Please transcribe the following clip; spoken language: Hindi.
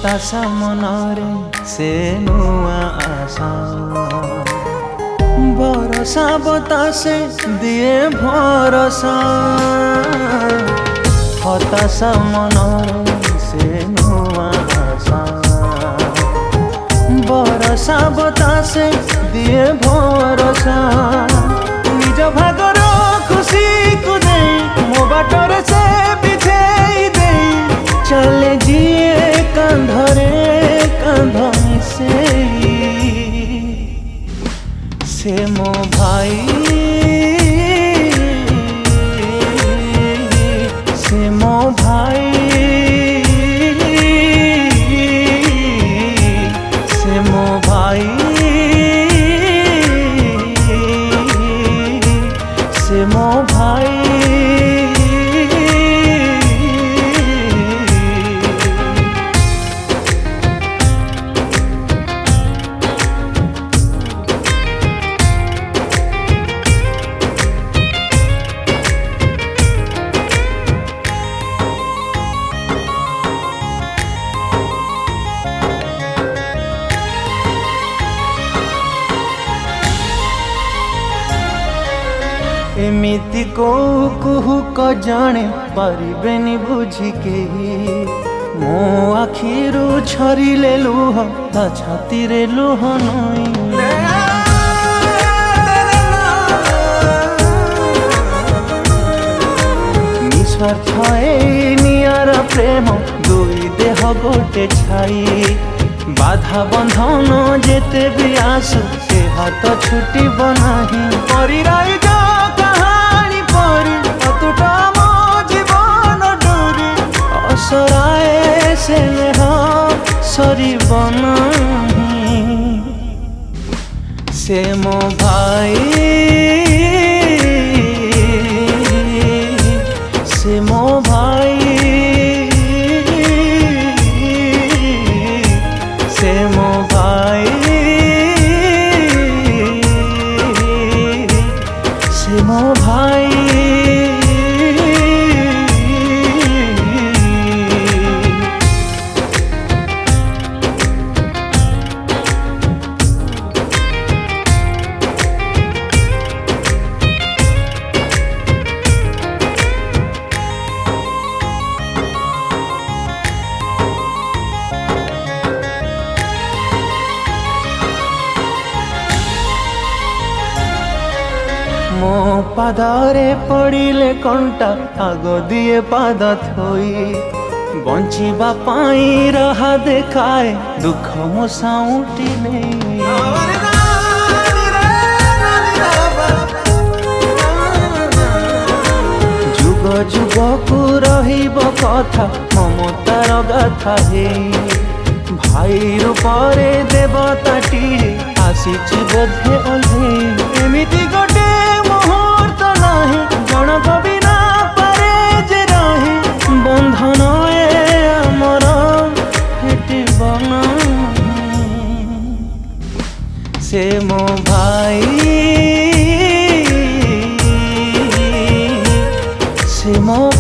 हताशा मनरे से नुआ आशा बरसा बतासे दिए भरसा हताशा मनरे से नुआ आशा बरसा बतासे दिए भरसा निज भागर खुशी को दे मो बाटर से बिछे दे चले जिए कंधरे कंध से मो भाई से मो भाई से मो भाई से मो भाई एमिति को कुहू क जाने पारिबेनी बुझिके मो आखिरू झरिले लुह ता छाती रे लुह नई निस्वार्थ ए नियार प्रेम दुई देह गोटे छाई बाधा बंधन जेते भी आसु से हाथ छुटी बनाही परिराई जा कहानी पर अतुटा मो जीवन डोरी असराए से सरी बनाही से मो भाई से मो भाई से मो भाई से मो भाई मो पादरे पड़िले कंटा आग दिए पाद थोई बंचिबा पाई रहा देखाए दुख मो साउटी नहीं जुग जुग को रहिब कथा ममतार गाथा हे भाई रूपरे देवताटी आसीची बोधे ओल्हे एमिति गोटे मुहूर्त नाही जनक बिना पारे जे रही बंधन ए अमर हेटिब नाही से मो भाई से मो